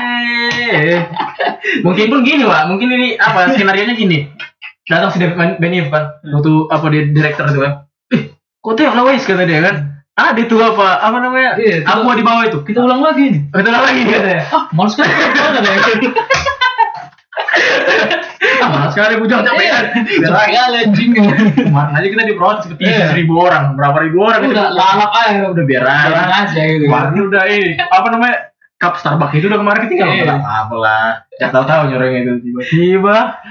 Mungkin pun gini, Pak. Mungkin ini skenarionya gini. Datang si David Benioff kan waktu dia direktur itu kan. Kok tuh yang lawes kata dia kan. Ada tuh apa namanya? Aqua di bawah itu. Kita ulang lagi nih. Kita ulang lagi katanya. Males sekali. Males sekali bujang capean. Sekali anjing. Kemarin aja kita diprotes seperti 1.000 orang. Berapa ribu orang udah lalap aja. Udah biar aja gitu. Kemarin udah cup Starbucks itu udah kemarin ketinggalan. Enggak apa-apa lah. Ya tahu-tahu nyoreng itu tiba-tiba.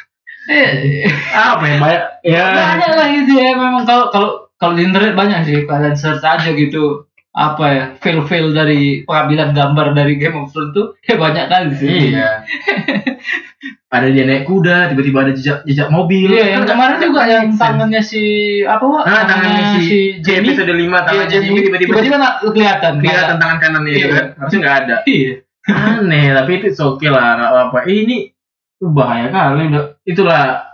Banyak banyak lah gitu ya. Memang kalau di internet banyak sih, kalian search aja gitu fail dari pengambilan gambar dari Game of Thrones tuh banyak kali sih. Iya. Ada dia naik kuda, tiba-tiba ada jejak mobil. Iya, yang kemarin juga yang tangannya si tangannya si Jamie episode 5 tangannya Jamie tiba-tiba nggak kelihatan tangan kanannya itu kan. Harusnya nggak ada. Iya. Aneh, tapi itu oke lah, nggak apa-apa. Ini bahaya kali itulah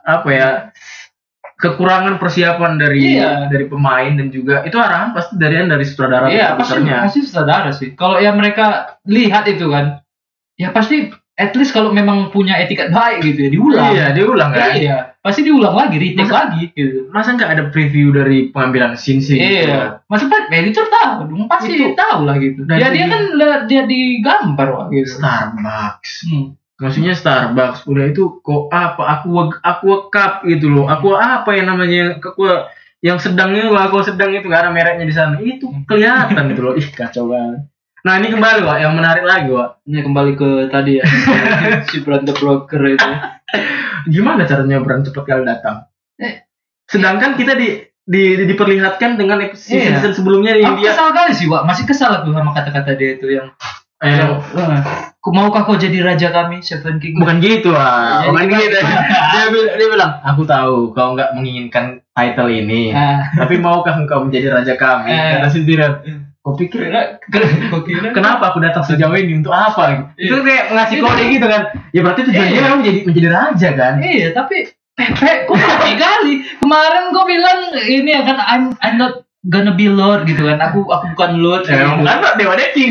kekurangan persiapan dari pemain dan juga itu arahan pasti dari sutradara. Iya, pasti sutradara sih. Kalau mereka lihat itu kan, ya pasti at least kalau memang punya etikat baik gitu ya diulang. Iya, diulang kan. Iya, pasti diulang lagi, retake lagi gitu. Masa nggak ada preview dari pengambilan scene gitu. Iya. Masa editor tahu dong, pasti tahu lah gitu. Dia kan dia digambar gitu. Starbucks. Maksudnya Starbucks udah itu kok aqua cup gitu loh. Aqua apa yang namanya aqua yang sedangnya aqua sedang itu nggak ada mereknya di sana. Itu kelihatan gitu loh. Ih, kacau banget. Nah, ini kembali, Wak, yang menarik lagi, Wak. Ini kembali ke tadi ya. Si Bran the Broker itu. Gimana caranya Bran cepat kali datang? Sedangkan kita diperlihatkan dengan season sebelumnya Aku kesal kali sih, Wak. Masih kesal aku sama kata-kata dia itu yang maukah kau jadi raja kami, Seven King? Bukan gitu, Wak. Bukan gitu. Dia bilang, aku tahu kau nggak menginginkan title ini, tapi maukah engkau menjadi raja kami? Kata si Tyrion. Kau pikir kenapa aku datang sejauh ini untuk apa? Itu kayak ngasih kode gitu kan. Ya berarti tujuannya memang menjadi raja kan. Iya, tapi Pepe kok kali. Kemarin kau bilang ini kan I'm not gonna be lord gitu kan. Aku bukan lord. Bukan Lord, Dewa King.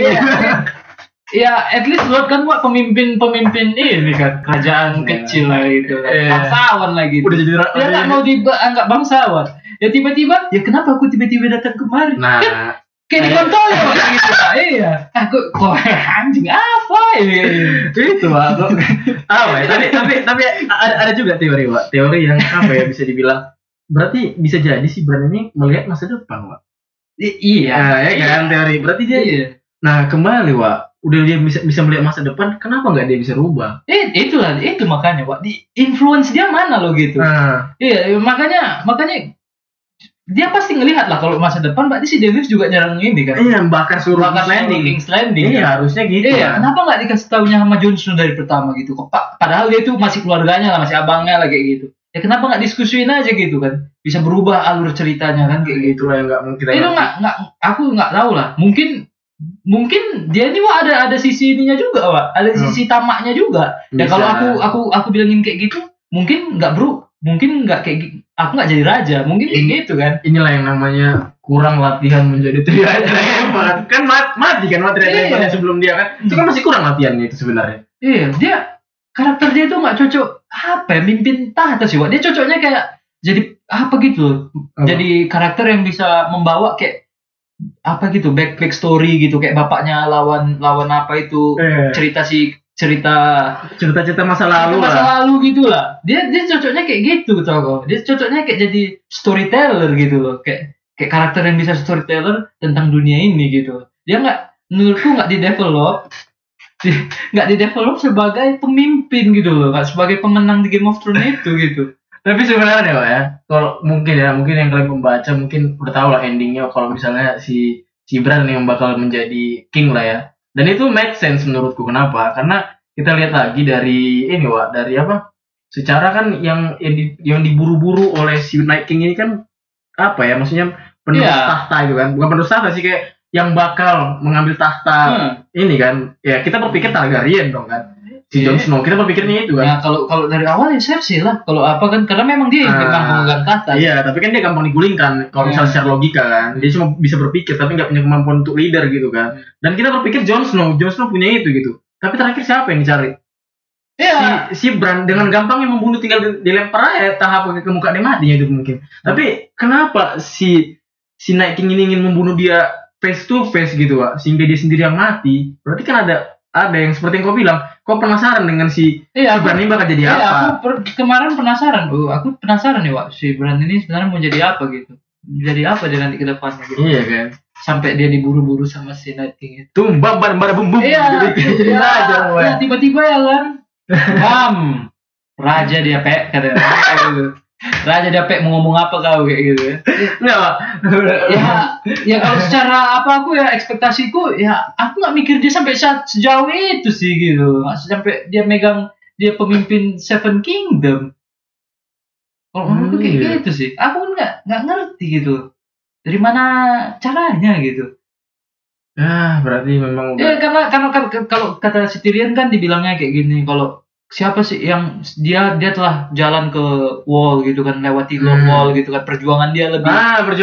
Ya, at least lord kan buat pemimpin ini kan kerajaan kecil lah gitu. Bangsawan lagi. Udah jadi dia nggak mau dianggap bangsawan. Ya tiba-tiba, ya kenapa aku tiba-tiba datang kemari? Nah, kayak dikontrol ya gitu. Iya. Aku kok anjing apa ya? Itu Pak. Tapi ada juga teori, Pak. Teori yang bisa dibilang berarti bisa jadi si Bran ini melihat masa depan, Pak. Iya, ya kan teori. Berarti dia. Iya. Nah, kembali, Pak. Udah dia bisa melihat masa depan, kenapa nggak dia bisa rubah? Itu makanya, Pak. Di influence dia mana lo gitu. Iya, makanya dia pasti ngelihat lah kalau masa depan berarti si Daenerys juga nyerang ini kan. Iya, bakar King's Landing. Iya, harusnya gitu. Iya, kenapa nggak dikasih taunya sama Jon Snow dari pertama gitu? Padahal dia itu masih keluarganya lah, masih abangnya lah kayak gitu. Ya kenapa nggak diskusiin aja gitu kan? bisa berubah alur ceritanya kan kayak gitu. Itulah yang nggak mungkin. Itu nggak aku nggak tahu lah. Mungkin dia ini Wak ada sisi ininya juga Wak, ada sisi tamaknya juga. Dan kalau aku bilangin kayak gitu, mungkin nggak kayak gitu. Aku nggak jadi raja, mungkin kayak gitu kan. Inilah yang namanya kurang latihan menjadi triad. Kan mati triad sebelum dia kan. Itu kan masih kurang latihannya itu sebenarnya. Iya, karakter dia tuh nggak cocok mimpin tahta sih Wak. Dia cocoknya kayak jadi apa gitu. Jadi karakter yang bisa membawa kayak apa gitu, back story gitu, kayak bapaknya lawan apa itu, cerita masa lalu gitulah. Dia cocoknya kayak gitu Toko. Dia cocoknya kayak jadi storyteller gitu loh, kayak karakter yang bisa storyteller tentang dunia ini gitu. Dia menurutku nggak di develop sebagai pemimpin gitu loh, nggak sebagai pemenang di Game of Thrones itu gitu. Tapi sebenarnya Pak ya, kalau mungkin yang kalian membaca mungkin udah tahu lah endingnya kalau misalnya si Bran yang bakal menjadi king lah ya. Dan itu make sense menurutku. Kenapa? Karena kita lihat lagi dari ini Wak, dari apa? Secara kan yang diburu-buru oleh si Night King ini kan apa ya? Maksudnya penerus tahta itu kan. Bukan penerus tahta sih, kayak yang bakal mengambil tahta ini kan. Ya kita berpikir Targaryen dong kan. Si Jon Snow, kita berpikirnya itu kan. Nah, kalau dari awal ya Cersei lah. Kalau apa kan, karena memang dia yang memegang tahta. Iya, tapi kan dia gampang digulingkan. Kalau misalnya secara logika kan, dia cuma bisa berpikir, tapi nggak punya kemampuan untuk leader gitu kan. Dan kita berpikir Jon Snow punya itu gitu. Tapi terakhir siapa yang dicari? Iya. Si Bran dengan gampangnya membunuh, tinggal dilempar aja tahap ke muka dia matinya itu mungkin. Tapi kenapa si Night King ini ingin membunuh dia face to face gitu Pak, sehingga dia sendiri yang mati? Berarti kan ada yang seperti yang kau bilang, kau penasaran dengan si Bran ini bakal jadi apa? Aku kemarin penasaran, aku penasaran nih Wak, si Bran ini sebenarnya mau jadi apa gitu, jadi apa dia nanti ke depannya gitu. Iya kan, sampai dia diburu-buru sama si Night King itu. Tumbang bara bum. Iya, tiba-tiba ya kan, raja dia katanya. Raja Dapet mau ngomong apa kau kayak gitu ya? Ya kalau secara apa aku ya ekspektasiku ya aku nggak mikir dia sampai sejauh itu sih gitu, nggak sampai dia pemimpin Seven Kingdom. Kalau menurutku kayak gitu sih, aku nggak ngerti gitu dari mana caranya gitu. Berarti memang udah. Karena kalau kata si Tyrion kan dibilangnya kayak gini, kalau siapa sih yang dia telah jalan ke wall gitu kan, lewati wall gitu kan, perjuangan dia lebih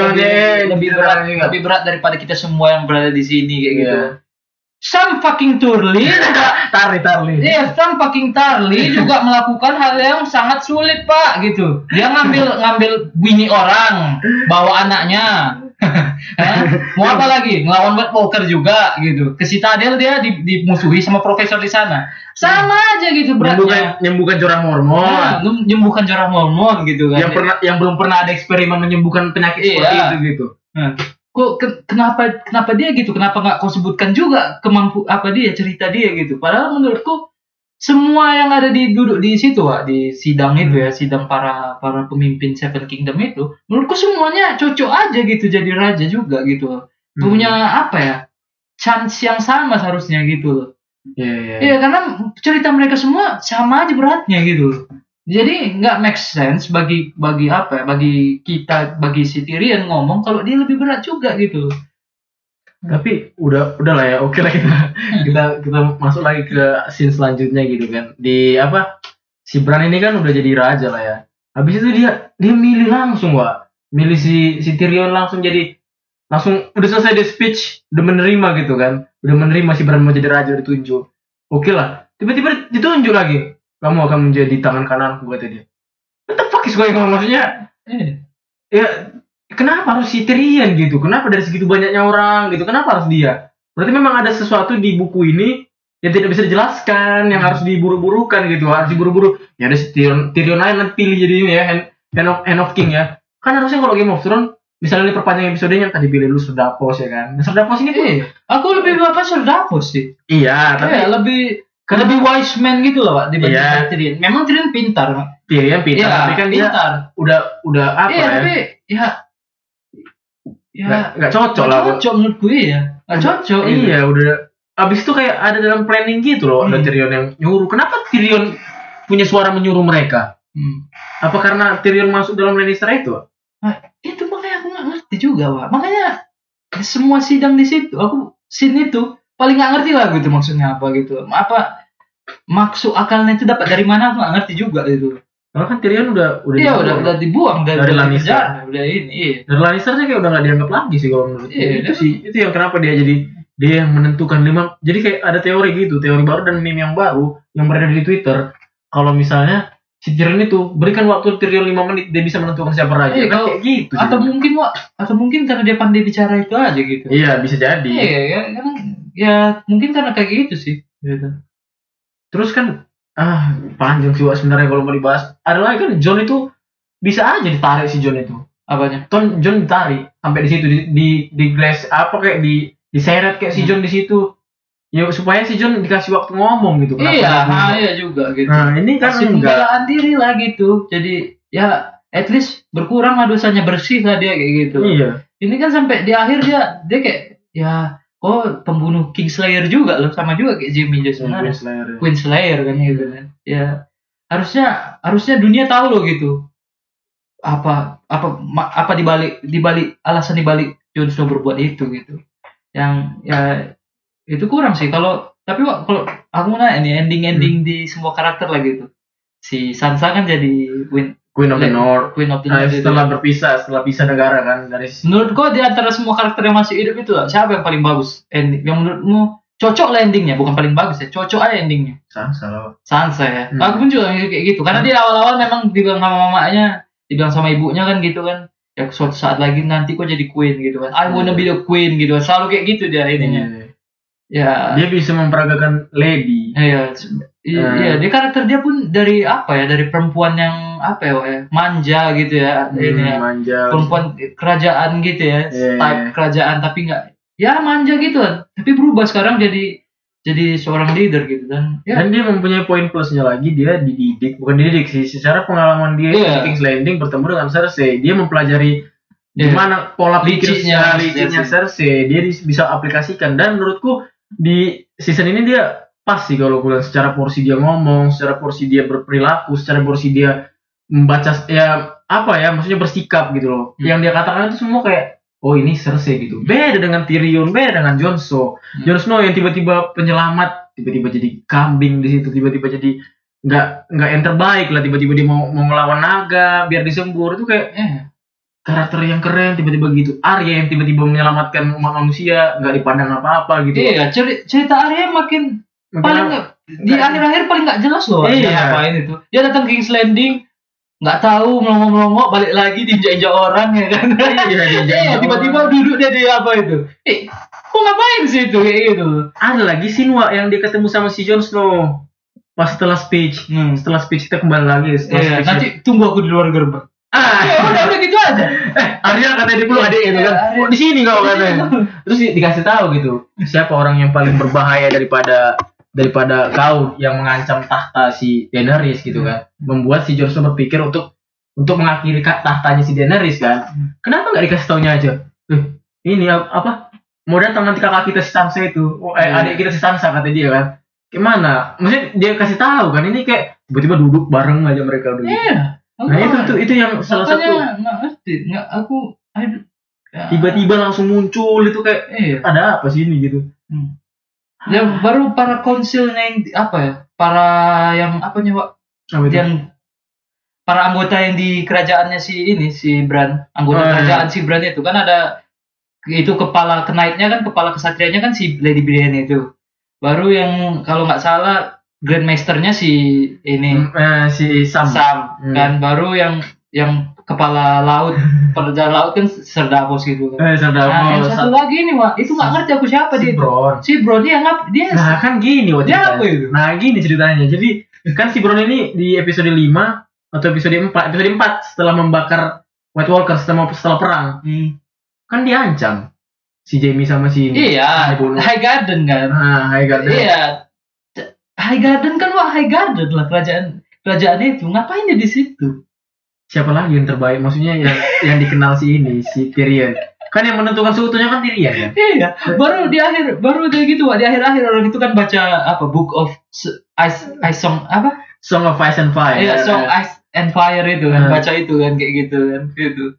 berat daripada kita semua yang berada di sini kayak gitu. Sam fucking Turley Tarly. Iya, Sam fucking Tarly juga melakukan hal yang sangat sulit Pak gitu. Dia ngambil bini orang, bawa anaknya. Mau apa lagi? Ngelawan White Walker juga gitu. Ke Citadel dia dimusuhi sama profesor di sana. Sama aja gitu beratnya. Menyembuhkan jorah Mormon. Menyembuhkan jorah Mormon gitu kan. Yang belum pernah ada eksperimen menyembuhkan penyakit seperti itu gitu. Kok kenapa dia gitu? Kenapa nggak kau sebutkan juga cerita dia gitu? Padahal menurutku semua yang ada duduk di situ di sidang itu ya, sidang para pemimpin Seven Kingdom itu, menurutku semuanya cocok aja gitu jadi raja juga gitu. Punya chance yang sama seharusnya gitu loh. Iya, karena cerita mereka semua sama aja beratnya gitu. Jadi nggak make sense bagi kita, bagi si Tyrion ngomong kalau dia lebih berat juga gitu. Tapi udah lah ya, oke lah kita masuk lagi ke scene selanjutnya gitu kan. Di si Bran ini kan udah jadi raja lah ya. Habis itu dia milih langsung milih si Tyrion langsung udah selesai dia speech, udah menerima gitu kan, udah menerima si Bran mau jadi raja, ditunjuk. Oke lah, tiba-tiba ditunjuk lagi, kamu akan menjadi tangan kananku kata dia. What the fuck is going on, maksudnya? Ya kenapa harus si Tyrion gitu? Kenapa dari segitu banyaknya orang gitu? Kenapa harus dia? Berarti memang ada sesuatu di buku ini yang tidak bisa dijelaskan, yang harus diburu-burukan gitu. Harus diburu-buru. Ya ada si Tyrion aja nanti pilih jadi ini ya, Hand of King ya. Kan harusnya kalau Game of Thrones, misalnya ini perpanjang episodenya tadi pilih lu Ser Davos ya kan. Ser Davos ini aku lebih Ser Davos sih. Iya, tapi lebih wise man gitu loh Pak dibanding Tyrion. Memang Tyrion pintar. Tyrion pintar, tapi kan pintar. Dia udah apa ya? Tapi nggak cocok lah. Cocok menurut gue ya. Nggak cocok. Iya, udah. Abis itu kayak ada dalam planning gitu loh. Ada Tyrion yang nyuruh. Kenapa Tyrion punya suara menyuruh mereka? Apa karena Tyrion masuk dalam Lannister itu? Nah, itu makanya aku nggak ngerti juga, Pak. Makanya semua sidang di situ, scene itu paling nggak ngerti lah gitu maksudnya apa gitu. Apa maksud akalnya itu dapat dari mana? Aku nggak ngerti juga gitu. Karena kan Tyrion udah Iya udah dibuang dari Lannister. Udah ini. Iya. Dari Lannister sih kayak udah nggak dianggap lagi sih kalau menurut Iya, itu yang kenapa dia yang menentukan 5. Jadi kayak ada teori baru dan meme yang baru yang beredar di Twitter. Kalau misalnya si Tyrion itu berikan waktu Tyrion 5 menit, dia bisa menentukan siapa raja. Iya, Kan kayak gitu. Atau mungkin karena dia pandai bicara itu aja gitu. Iya, bisa jadi. Iya, ya mungkin karena kayak gitu sih. Gitu. Terus kan panjang sih sebenarnya kalau mau dibahas. Ada lagi kan Jon itu bisa aja ditarik si Jon itu. Apanya? Jon ditarik sampai di situ di glass apa kayak diseret kayak si Jon di situ. Ya supaya si Jon dikasih waktu ngomong gitu. Iya juga gitu. Nah, ini kan pembelaan diri lah gitu. Jadi ya at least berkurang lah dosanya, bersih lah dia kayak gitu. Iya. Ini kan sampai di akhir dia kayak ya pembunuh Kingslayer juga loh, sama juga kayak Jaime aja sebenarnya. Queenslayer kan gitu kan. Ya harusnya dunia tahu loh gitu. Apa dibalik alasan dibalik Jon Snow berbuat itu gitu. Yang ya itu kurang sih tapi kalau aku nanya nih ending di semua karakter lah gitu. Si Sansa kan jadi Queen of the North. Setelah pisah negara kan dari. Menurutku di antara semua karakter yang masih hidup itu siapa yang paling bagus ending? Yang menurutmu cocok lah endingnya, bukan paling bagus ya, cocok aja endingnya. Sansa ya. Aku pun juga kayak gitu, karena di awal-awal memang dibilang sama mamanya, dibilang sama ibunya kan gitu kan. Ya suatu saat lagi nanti kok jadi queen gitu kan. I wanna be the queen gitu. Selalu kayak gitu dia ininya. Ya, dia bisa memperagakan lady. Iya, dia karakter dia pun dari perempuan yang manja gitu ya, ini ya, manja, perempuan kerajaan gitu ya, type kerajaan tapi nggak, ya manja gitu, tapi berubah sekarang jadi seorang leader gitu dan dia mempunyai poin plusnya lagi, dia bukan dididik sih, secara pengalaman dia di King's Landing bertemu dengan Cersei, dia mempelajari gimana pola pikirnya liciknya Cersei, dia bisa aplikasikan dan menurutku di season ini dia pas sih kalau gue lihat secara porsi dia ngomong, secara porsi dia berperilaku, secara porsi dia membaca maksudnya bersikap gitu loh. Yang dia katakan itu semua kayak ini Cersei gitu. Beda dengan Tyrion, beda dengan Jon Snow. Jon Snow yang tiba-tiba penyelamat, tiba-tiba jadi kambing di situ, tiba-tiba jadi nggak yang terbaik lah, tiba-tiba dia mau ngelawan naga biar disembur, itu kayak karakter yang keren tiba-tiba gitu. Arya yang tiba-tiba menyelamatkan umat manusia, nggak dipandang apa-apa gitu. Iya, cerita Arya makin paling di akhir-akhir paling nggak jelas loh. Ngapain itu? Dia datang ke King's Landing, nggak tahu melongok-melongok, balik lagi diinjak-injak orang ya kan. Iya, tiba-tiba duduk dia di apa itu? Kok ngapain sih itu kayak gitu? Ada lagi Sinwa yang dia ketemu sama si Jon Snow pas setelah speech. Setelah speech kita kembali lagi. Nanti tunggu aku di luar gerbang. Udah gitu aja. Arya katanya dia perlu adik gitu kan. Di sini kau katanya. Terus dikasih tahu gitu, siapa orang yang paling berbahaya daripada kau yang mengancam tahta si Daenerys gitu kan. Membuat si Jon Snow berpikir untuk mengakhiri tahtanya si Daenerys kan. Kenapa nggak dikasih taunya aja? Ini apa? Mau datang nanti kakak kita si Sansa itu. Adik kita si Sansa kata dia kan. Gimana? Maksudnya dia kasih tahu kan, ini kayak tiba-tiba duduk bareng aja mereka udah. Iya. Nah itu yang salah satu. Nggak ngerti, tiba-tiba langsung muncul itu kayak ada apa sih ini gitu. Ya baru para konsilnya yang para anggota yang di kerajaannya si Bran, kerajaan si Bran itu kan ada itu kepala knightnya kan, kepala kesatrianya kan si Lady Brienne itu. Baru yang kalau nggak salah Grandmasternya si Sam. Kan baru yang kepala laut, perjalanan laut kan Ser Davos gitu kan. Yang satu lagi nih, Wak, itu nggak ngerti aku siapa dia. Si Bron dia Nah kan gini dia apa itu? Nah gini ceritanya. Jadi kan si Bron ini di episode 5 atau episode 4 setelah membakar White Walker setelah perang. Kan diancam si Jaime sama si ini. Iya, High Garden kan. High Garden. Iya. High Garden kan High Garden lah kerajaan itu, ngapain dia di situ? Siapa lagi yang terbaik? Maksudnya yang dikenal si Tyrion. Kan yang menentukan seutuhnya kan Tyrion ya. Iya. Baru dia gitu, Wak. Di akhir orang itu kan baca Book of Song of Ice and Fire. Iya, Song Ice and Fire itu kan, baca itu kan kayak gitu kan gitu.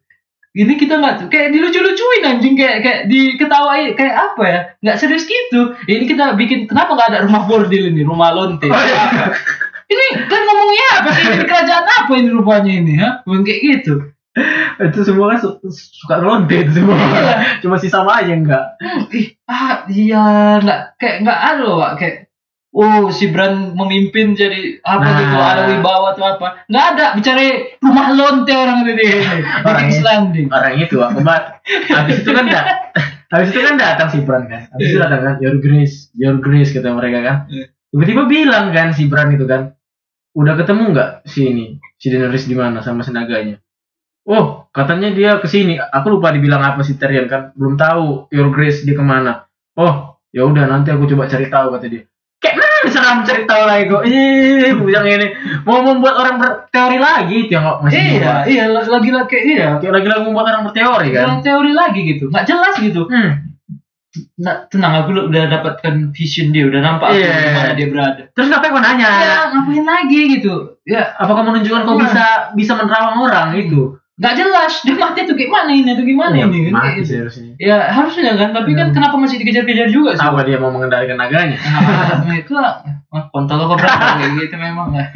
Ini kita nggak kayak dilucu-lucuin anjing, kayak diketawain, kayak apa ya, nggak serius gitu. Ini kita bikin, kenapa nggak ada rumah bordil ini, rumah lonte? Ini kan ngomongnya apa sih, ini kerajaan apa ini rupanya ini, bukan kayak gitu. Itu semua kan suka lonte itu semua. Cuma si sama aja enggak. Iya, nggak ada loh, Pak. Kayak si Bran memimpin jadi apa gitu, ada wibawa atau apa. Nggak ada, bicara rumah lonte orang ini. Orang itu, habis itu kan datang si Bran kan. Habis itu datang kan, your grace kata mereka kan. Tiba-tiba bilang kan si Bran itu kan, udah ketemu nggak si Daenerys di mana sama senaganya? Oh, katanya dia kesini. Aku lupa dibilang apa si Tyrion kan, belum tahu your grace dia kemana. Oh, ya udah nanti aku coba cari tahu kata dia. Kayak mana bisa mencari tahu lagi kok? Bujang ini mau membuat orang berteori lagi itu yang masih kayak lagi membuat orang berteori kan? Orang teori lagi gitu, nggak jelas gitu. Nah, tenang, aku udah dapatkan vision dia, udah nampak mana dia berada. Terus ngapain kau nanya? Ya, ngapain lagi gitu? Ya, apakah menunjukkan kau bisa menerawang orang itu? Nggak jelas, dia mati tuh gimana ini kan? Mati sih harusnya. Ya harusnya kan, tapi kan kenapa masih dikejar-kejar juga sih? Apa dia mau mengendalikan naganya? Nah, itu lah, kontol kok berapa kayak gitu memang lah.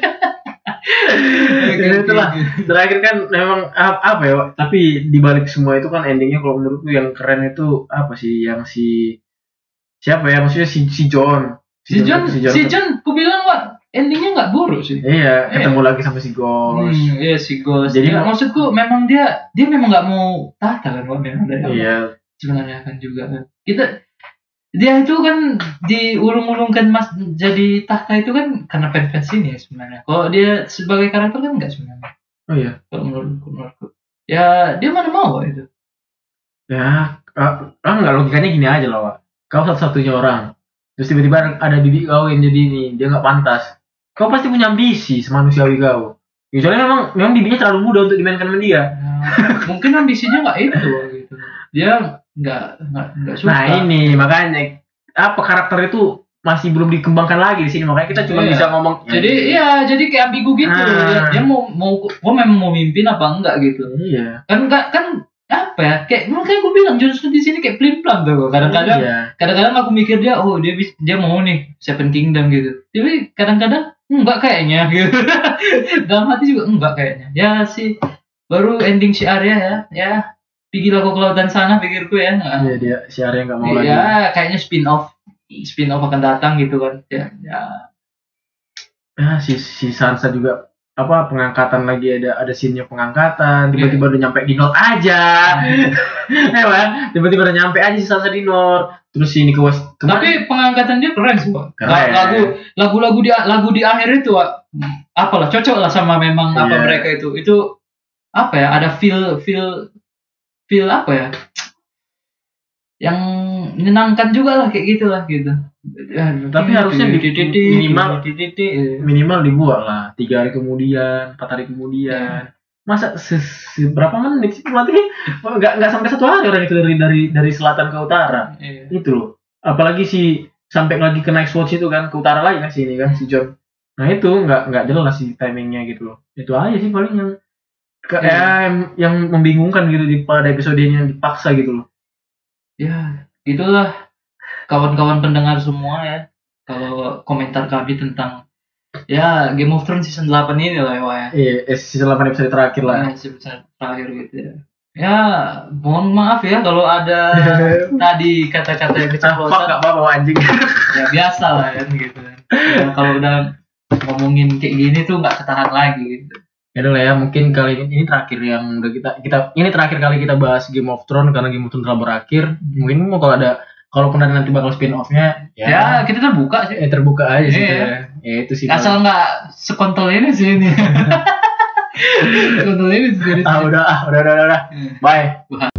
Itulah terakhir kan memang apa ya, tapi dibalik semua itu kan endingnya kalau menurutku yang keren itu apa sih, yang siapa ya, maksudnya si Jon, ku bilang Pak, endingnya nggak buruk sih. Iya, ketemu lagi sama si Ghost. Iya, si Ghost. Jadi maksudku memang dia memang nggak mau tahta kan, Pak, memang dari awal. Iya. Sebenarnya kan juga kan. Dia itu kan diulung-ulungkan jadi tahta itu kan karena fans ini ya sebenarnya. Kalau dia sebagai karakter kan enggak sebenarnya. Oh iya. Kalau menurutku. Ya dia mana mau itu. Ya, enggak, logikanya gini aja loh, Pak. Kau satu-satunya orang. Terus tiba-tiba ada bibi kau yang jadi ini, dia nggak pantas. Kau pasti punya ambisi semanusiawi kau. Ya, soalnya memang bibinya terlalu muda untuk dimainkan sama dia. Mungkin ambisinya nggak itu gitu. Dia nggak suka. Nah ini makanya apa, karakter itu masih belum dikembangkan lagi di sini, makanya kita cuma bisa ngomong. Jadi kayak ambigu gitu. Dia mau memang mau mimpin apa enggak gitu. Iya. Kan apa ya, kayak gue bilang justru di sini kayak pelin-pelan tuh. Kadang-kadang aku mikir dia mau nih Seven Kingdom gitu. Tapi kadang-kadang enggak kayaknya gitu. Dalam hati juga enggak kayaknya. Ya sih, baru ending si Arya ya pergilah ke lautan sana pikirku ya. Iya, dia si Arya enggak mau lagi. Ya kayaknya spin off akan datang gitu kan. Ya si Sansa juga apa, pengangkatan lagi, ada scene-nya pengangkatan, tiba-tiba udah nyampe di North aja. Tiba-tiba udah nyampe aja si Sansa di North. Terus ini ke West. Tapi pengangkatan dia keren sih, Pak. Lagu di akhir itu, Pak. Apalah, cocok lah sama memang apa mereka itu. Itu apa ya? Ada feel apa ya? Yang menyenangkan juga lah kayak gitulah gitu. Tapi harusnya minimal dibuat lah 3 hari kemudian, 4 hari kemudian. Masa berapa menit sih berarti? Nggak sampai 1 hari orang itu dari selatan ke utara. Itu loh. Apalagi sampai lagi ke Night's Watch itu kan, ke utara lagi kan sini kan si Jon. Nah itu nggak jelas sih timingnya gitu loh. Itu aja sih paling yang membingungkan gitu pada episodenya, yang dipaksa gitu loh. Ya, itulah kawan-kawan pendengar semua ya. Kalau komentar kami tentang Game of Thrones season 8 ini lah ya. Iya, season 8 episode terakhir lah. Episode terakhir gitu ya. Ya, mohon maaf ya kalau ada tadi kata-kata yang keceplosan. Enggak apa-apa anjing. Ya biasa lah kan gitu. Ya, kalau udah ngomongin kayak gini tuh nggak ketahan lagi gitu. Ya udah lah ya, mungkin kali ini terakhir yang udah kita ini terakhir kali kita bahas Game of Thrones karena Game of Thrones telah berakhir. Mungkin kalaupun ada nanti bakal spin off-nya ya kita terbuka sih. Terbuka aja sih. Ya itu sih. Asal enggak sekontol ini sih ini. Sekontol ini sih. Udah. Bye.